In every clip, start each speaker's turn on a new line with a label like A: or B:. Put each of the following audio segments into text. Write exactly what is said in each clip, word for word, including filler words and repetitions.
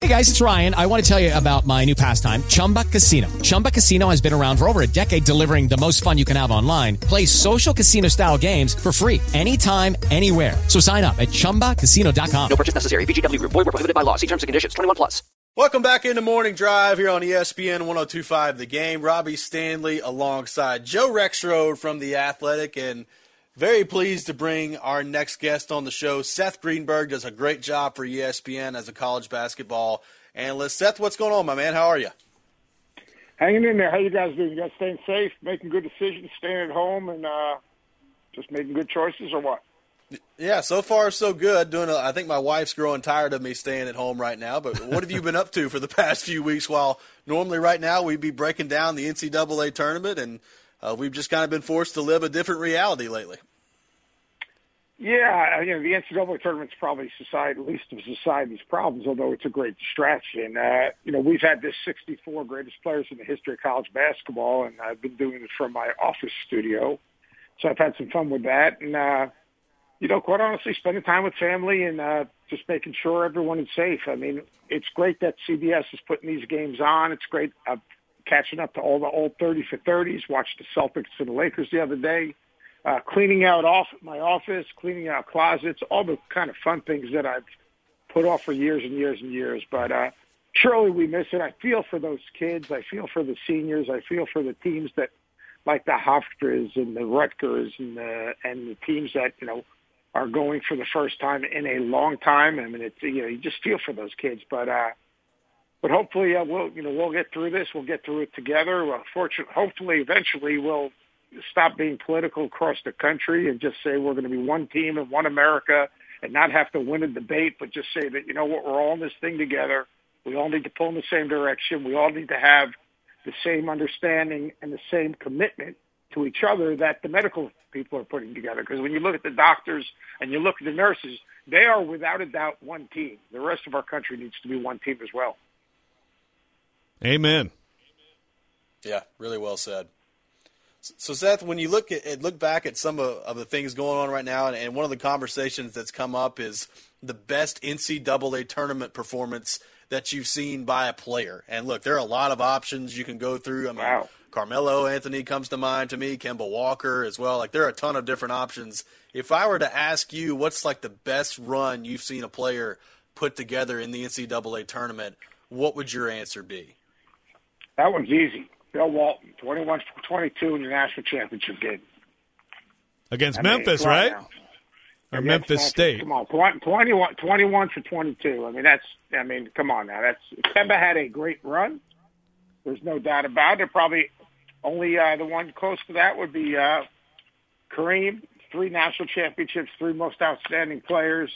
A: Hey, guys, it's Ryan. I want to tell you about my new pastime, Chumba Casino. Chumba Casino has been around for over a decade, delivering the most fun you can have online. Play social casino-style games for free anytime, anywhere. So sign up at chumba casino dot com.
B: No purchase necessary. V G W Group. Void where prohibited by law. See terms and conditions. twenty-one plus.
C: Welcome back into Morning Drive here on E S P N one oh two point five The Game. Robbie Stanley alongside Joe Rexrode from The Athletic, and very pleased to bring our next guest on the show. Seth Greenberg does a great job for E S P N as a college basketball analyst. Seth, what's going on, my man? How are you?
D: Hanging in there. How you guys doing? You guys staying safe, making good decisions, staying at home, and uh, just making good choices, or what?
C: Yeah, so far so good. Doing, a, I think my wife's growing tired of me staying at home right now. But what have you been up to for the past few weeks? While normally right now we'd be breaking down the N C double A tournament, and uh, we've just kind of been forced to live a different reality lately.
D: Yeah, you know, the N C double A tournament's probably society, least of society's problems, although it's a great distraction. Uh, you know, we've had this sixty-four greatest players in the history of college basketball, and I've been doing it from my office studio. So I've had some fun with that. And, uh, you know, quite honestly, spending time with family and uh, just making sure everyone is safe. I mean, it's great that C B S is putting these games on. It's great uh, catching up to all the old thirty for thirties, watched the Celtics and the Lakers the other day. Uh, cleaning out off my office, cleaning out closets, all the kind of fun things that I've put off for years and years and years. But uh, surely we miss it. I feel for those kids. I feel for the seniors. I feel for the teams that, like the Hofstras and the Rutgers and the and the teams that you know are going for the first time in a long time. I mean, it's you know you just feel for those kids. But uh, but hopefully uh, we'll you know we'll get through this. We'll get through it together. Well, fortunately, hopefully, eventually we'll stop being political across the country and just say we're going to be one team and one America and not have to win a debate, but just say that, you know what, we're all in this thing together. We all need to pull in the same direction. We all need to have the same understanding and the same commitment to each other that the medical people are putting together. Because when you look at the doctors and you look at the nurses, they are without a doubt one team. The rest of our country needs to be one team as well.
E: Amen.
C: Yeah, really well said. So, Seth, when you look at look back at some of, of the things going on right now, and, and one of the conversations that's come up is the best N C double A tournament performance that you've seen by a player. And look, there are a lot of options you can go through. I mean,
D: wow.
C: Carmelo Anthony comes to mind to me, Kemba Walker as well. Like, there are a ton of different options. If I were to ask you what's like the best run you've seen a player put together in the N C double A tournament, what would your answer be?
D: That one's easy. Bill Walton, twenty-one for twenty-two in the national championship game.
E: Against
D: I
E: Memphis,
D: mean,
E: right?
D: Now.
E: Or
D: Against
E: Memphis
D: Memphis.
E: State.
D: Come on, twenty-one, twenty-one for twenty-two. I mean, that's, I mean, come on now. That's, Kemba had a great run. There's no doubt about it. Probably only uh, the one close to that would be uh, Kareem, three national championships, three most outstanding players.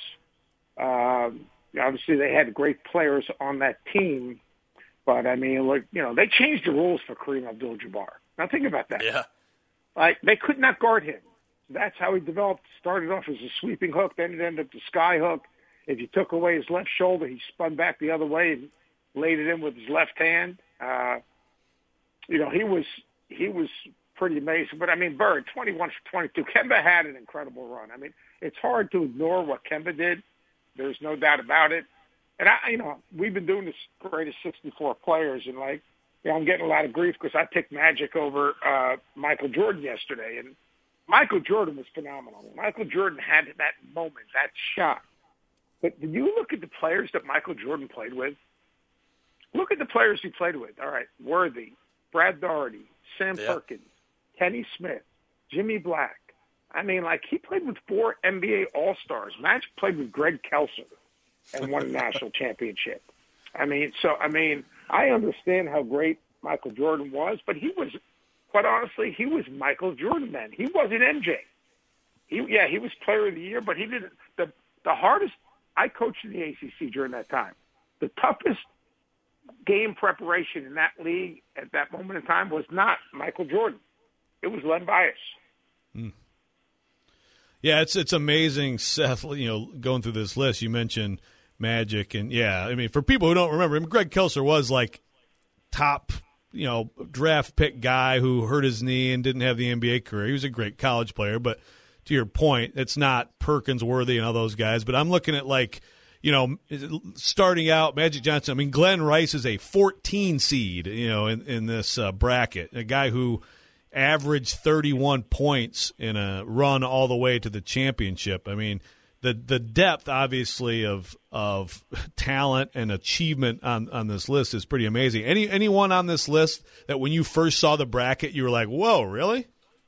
D: Um, obviously, they had great players on that team. But, I mean, like, you know, they changed the rules for Kareem Abdul-Jabbar. Now, think about that.
C: Yeah.
D: Like, they could not guard him. That's how he developed. Started off as a sweeping hook, then it ended up the sky hook. If you took away his left shoulder, he spun back the other way and laid it in with his left hand. Uh, you know, he was he was pretty amazing. But, I mean, Bird, twenty-one for twenty-two. Kemba had an incredible run. I mean, it's hard to ignore what Kemba did. There's no doubt about it. And, I, you know, we've been doing this greatest sixty-four players, and, like, you know, I'm getting a lot of grief because I picked Magic over uh, Michael Jordan yesterday. And Michael Jordan was phenomenal. Michael Jordan had that moment, that shot. But did you look at the players that Michael Jordan played with? Look at the players he played with. All right, Worthy, Brad Daugherty, Sam
C: yeah.
D: Perkins, Kenny Smith, Jimmy Black. I mean, like, he played with four N B A All-Stars. Magic played with Greg Kelser and won a national championship. I mean, so, I mean, I understand how great Michael Jordan was, but he was, quite honestly, he was Michael Jordan then. He wasn't M J. He, yeah, he was player of the year, but he didn't, the, the hardest, I coached in the A C C during that time. The toughest game preparation in that league at that moment in time was not Michael Jordan. It was Len Bias.
E: Mm. Yeah, it's it's amazing, Seth, you know, going through this list. You mentioned Magic, and, yeah, I mean, for people who don't remember, I mean, Greg Kelser was, like, top, you know, draft pick guy who hurt his knee and didn't have the N B A career. He was a great college player, but to your point, it's not Perkins, Worthy, and all those guys. But I'm looking at, like, you know, starting out, Magic Johnson, I mean, Glenn Rice is a fourteen seed, you know, in, in this uh, bracket, a guy who averaged thirty-one points in a run all the way to the championship. I mean, the the depth, obviously, of of talent and achievement on, on this list is pretty amazing. Any anyone on this list that when you first saw the bracket, you were like, whoa, really?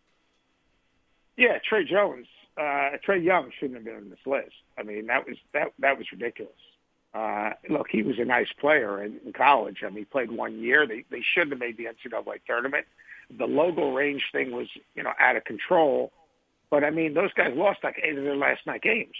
D: Yeah, Trey Jones. Uh, Trey Young shouldn't have been on this list. I mean, that was that that was ridiculous. Uh, look, he was a nice player in, in college. I mean, he played one year. They they shouldn't have made the N C double A tournament. The logo range thing was, you know, out of control. But, I mean, those guys lost like eight of their last nine games.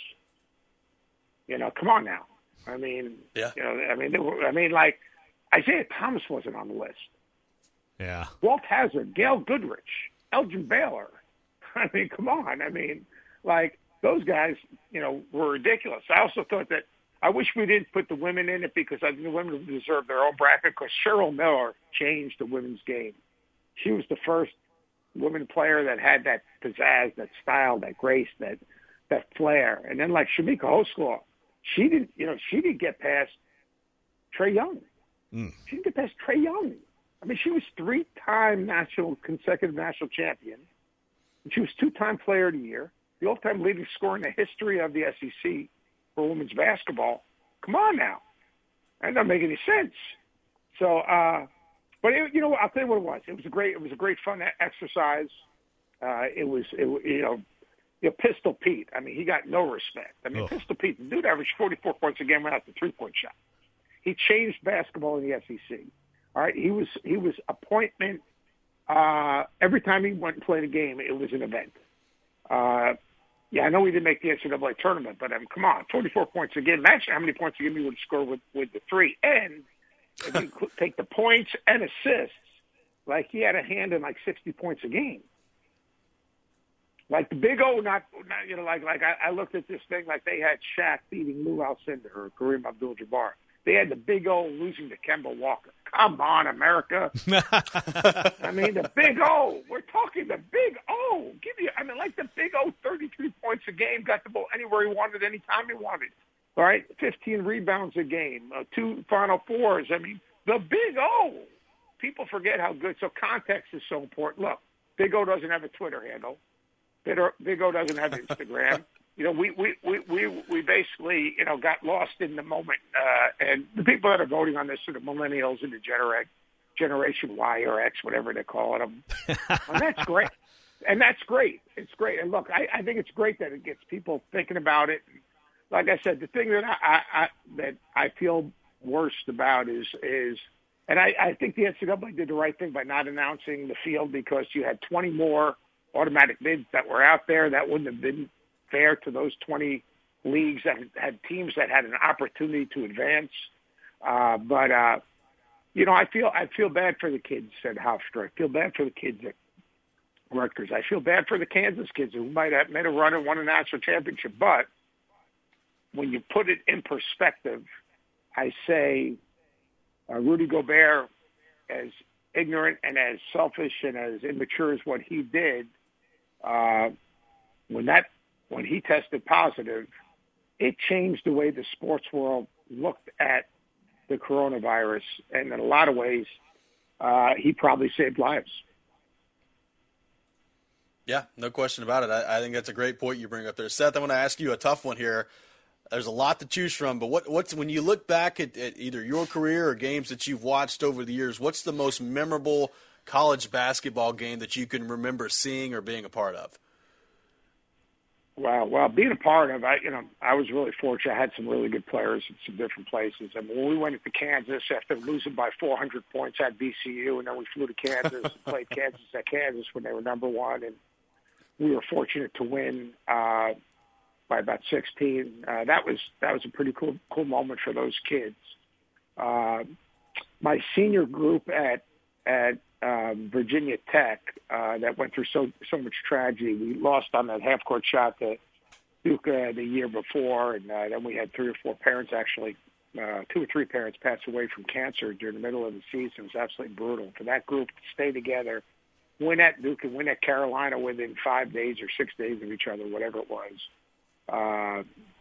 D: You know, come on now. I mean,
C: yeah.
D: you know, I mean, they were, I mean, like, Isaiah Thomas wasn't on the list.
E: Yeah.
D: Walt Hazard, Gail Goodrich, Elgin Baylor. I mean, come on. I mean, like, those guys, you know, were ridiculous. I also thought that I wish we didn't put the women in it because I think the women deserve their own bracket because Cheryl Miller changed the women's game. She was the first women player that had that pizzazz, that style, that grace, that that flair. And then like Shamika Hosklaw, she didn't, you know, she didn't get past Trey Young.
E: Mm.
D: She didn't get past Trey Young. I mean, she was three-time national, consecutive national champion. And she was two-time player of the year, the all-time leading scorer in the history of the S E C for women's basketball. Come on now. That doesn't make any sense. So, uh, But it, you know, I'll tell you what it was. It was a great, it was a great fun exercise. Uh, it was, it, you know, you know, Pistol Pete. I mean, he got no respect. I mean, oh. Pistol Pete, the dude averaged forty-four points a game without the three-point shot. He changed basketball in the S E C. All right, he was he was appointment. Uh, every time he went and played a game, it was an event. Uh, yeah, I know he didn't make the N C double A tournament, but um, come on, forty-four points a game. Imagine how many points a game he would score with with the three and. If you take the points and assists, like he had a hand in like sixty points a game. Like the Big O, not, not you know, like like I, I looked at this thing like they had Shaq beating Lou Alcindor or Kareem Abdul-Jabbar. They had the Big O losing to Kemba Walker. Come on, America! I mean, the Big O. We're talking the Big O. Give you, I mean, like the Big O, thirty-three points a game, got the ball anywhere he wanted, anytime he wanted. All right, fifteen rebounds a game, uh, two Final Fours. I mean, the Big O. People forget how good. So context is so important. Look, Big O doesn't have a Twitter handle. Big O, Big O doesn't have Instagram. you know, we, we, we, we, we basically, you know, got lost in the moment. Uh, and the people that are voting on this are the millennials and the genera- Generation Y or X, whatever they're calling them. And that's great. And that's great. It's great. And look, I, I think it's great that it gets people thinking about it. Like I said, the thing that I, I that I feel worst about is is, and I, I think the N C double A did the right thing by not announcing the field because you had twenty more automatic bids that were out there. That wouldn't have been fair to those twenty leagues that had teams that had an opportunity to advance. Uh, but uh, you know, I feel I feel bad for the kids at Hofstra. I feel bad for the kids at Rutgers. I feel bad for the Kansas kids who might have made a run and won a national championship, but when you put it in perspective, I say uh, Rudy Gobert, as ignorant and as selfish and as immature as what he did, uh, when that when he tested positive, it changed the way the sports world looked at the coronavirus. And in a lot of ways, uh, he probably saved lives.
C: Yeah, no question about it. I, I think that's a great point you bring up there. Seth, I want to ask you a tough one here. There's a lot to choose from, but what, what's when you look back at, at either your career or games that you've watched over the years, what's the most memorable college basketball game that you can remember seeing or being a part of?
D: Wow, well, being a part of, I you know, I was really fortunate. I had some really good players in some different places. I mean, when we went to Kansas after losing by four hundred points at V C U, and then we flew to Kansas and played Kansas at Kansas when they were number one, and we were fortunate to win uh, by about sixteen. Uh, that was that was a pretty cool cool moment for those kids. Uh, my senior group at at um, Virginia Tech uh, that went through so so much tragedy. We lost on that half court shot to Duke uh, the year before, and uh, then we had three or four parents actually, uh, two or three parents pass away from cancer during the middle of the season. It was absolutely brutal for that group to stay together, win at Duke and win at Carolina within five days or six days of each other, whatever it was. Uh,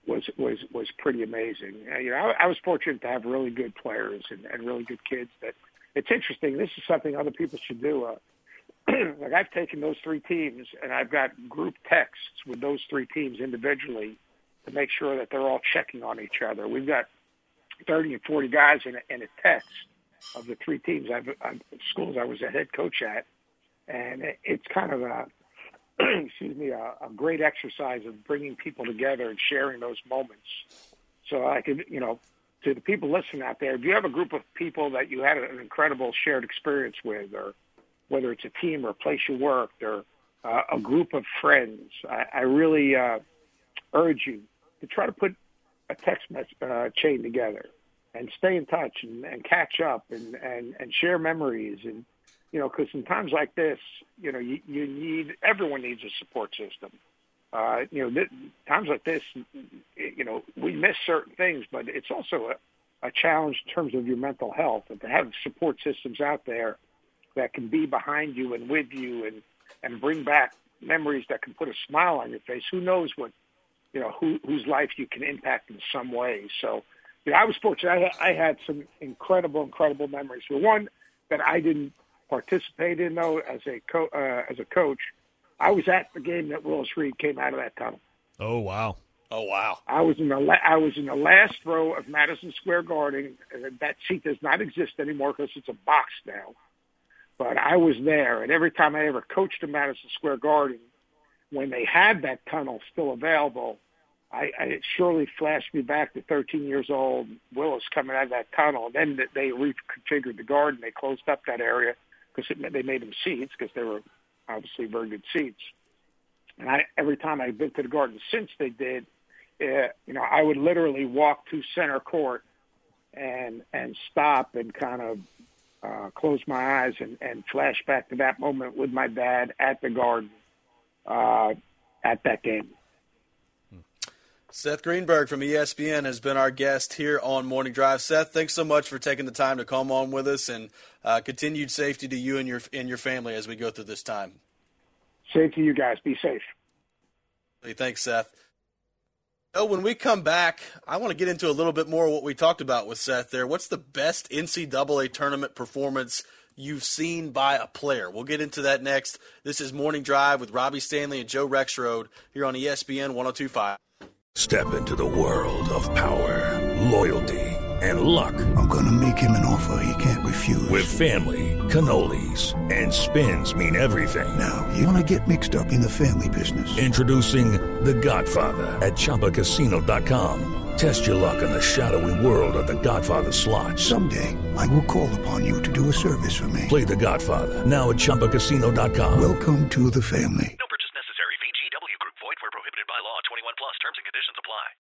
D: was was was pretty amazing. Uh, you know, I, I was fortunate to have really good players and, and really good kids. That it's interesting. This is something other people should do. Uh, like I've taken those three teams and I've got group texts with those three teams individually to make sure that they're all checking on each other. We've got thirty and forty guys in a, in a text of the three teams I've, I've schools I was a head coach at, and it, it's kind of a excuse me a, a great exercise of bringing people together and sharing those moments. So I could, you know, to the people listening out there, if you have a group of people that you had an incredible shared experience with, or whether it's a team or a place you worked or uh, a group of friends, I, I really uh, urge you to try to put a text message uh, chain together and stay in touch and, and catch up and, and, and share memories. And, you know, because in times like this, you know, you, you need, everyone needs a support system. Uh, you know, th- times like this, you know, we miss certain things, but it's also a, a challenge in terms of your mental health, and to have support systems out there that can be behind you and with you and, and bring back memories that can put a smile on your face. Who knows what, you know, who, whose life you can impact in some way. So, you know, I was fortunate. I, I had some incredible, incredible memories. The one that I didn't participate in, though, as a co- uh, as a coach, I was at the game that Willis Reed came out of that tunnel.
E: Oh, wow.
C: Oh, wow.
D: I was in the la- I was in the last row of Madison Square Garden. That seat does not exist anymore because it's a box now. But I was there, and every time I ever coached in Madison Square Garden, when they had that tunnel still available, I, I it surely flashed me back to thirteen years old, Willis coming out of that tunnel. And then they reconfigured the Garden. They closed up that area because they made them seats, because they were obviously very good seats. And I, every time I've been to the Garden since they did, uh, you know, I would literally walk to center court and and stop and kind of uh, close my eyes and, and flash back to that moment with my dad at the Garden uh, at that game.
C: Seth Greenberg from E S P N has been our guest here on Morning Drive. Seth, thanks so much for taking the time to come on with us, and uh, continued safety to you and your and your family as we go through this time.
D: Same to you guys. Be safe.
C: Hey, thanks, Seth. Oh, when we come back, I want to get into a little bit more of what we talked about with Seth there. What's the best N C double A tournament performance you've seen by a player? We'll get into that next. This is Morning Drive with Robbie Stanley and Joe Rexrode here on E S P N one oh two point five.
F: Step into the world of power, loyalty, and luck.
G: I'm going to make him an offer he can't refuse.
F: With family, cannolis, and spins mean everything.
G: Now, you want to get mixed up in the family business.
F: Introducing The Godfather at Chumba Casino dot com. Test your luck in the shadowy world of The Godfather slot.
G: Someday, I will call upon you to do a service for me.
F: Play The Godfather now at Chumba Casino dot com.
G: Welcome to the family.
H: No purchase necessary. V G W Group. Void where prohibited by law. twenty-one plus. Terms and conditions apply.